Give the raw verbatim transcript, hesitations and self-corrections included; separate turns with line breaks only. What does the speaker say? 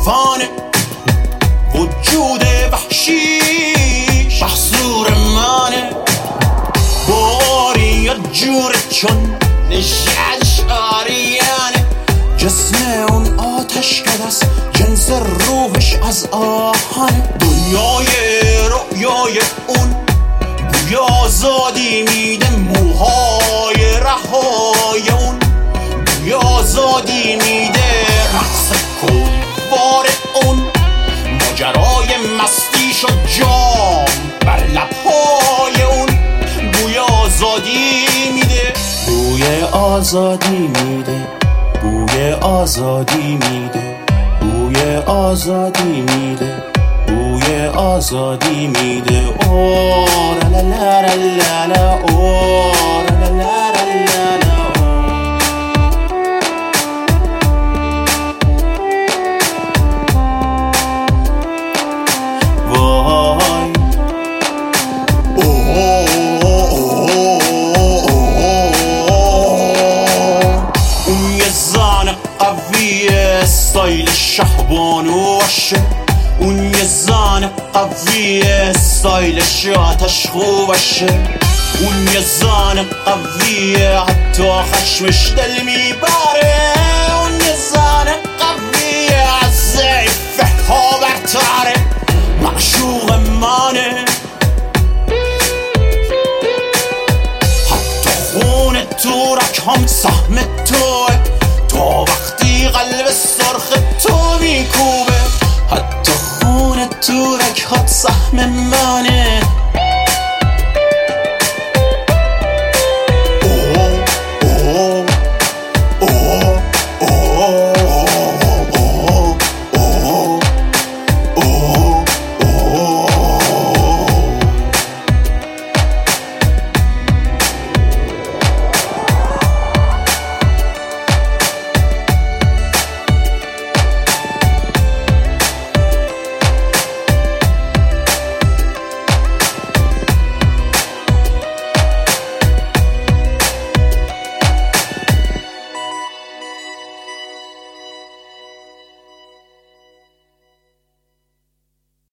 طوفانه، وجود وحشیش محصور منه. باری یه جوره چون نشدش آریانه، جسم اون آتش کدست، جنس روحش از آهانه. دنیای رؤیای اون بوی آزادی میده، موهای رهای اون بوی آزادی میده. رقص کوبوار اون ماجرای مستیش و جام بر لبهای اون بوی آزادی میده. بوی آزادی میده، بوی آزادی میده، بوی آزادی میده، بوی آزادی میده. اوه لا لا لا لا لا، اوه لا لا لا لا. وای اون یه زن قویه، استایل شهبانو باشه. اون یه زن قویه، استایلش آتش خوبشه. اون یه زن قویه، حتی خشمش دل میبره. اون یه زن قویه، از ضعیفه ها برتره. معشوق منه، حتی خون تورک هم سهم توه. تا وقتی قلب سرخ تو میکوبه، حتی خون تورک هم سهم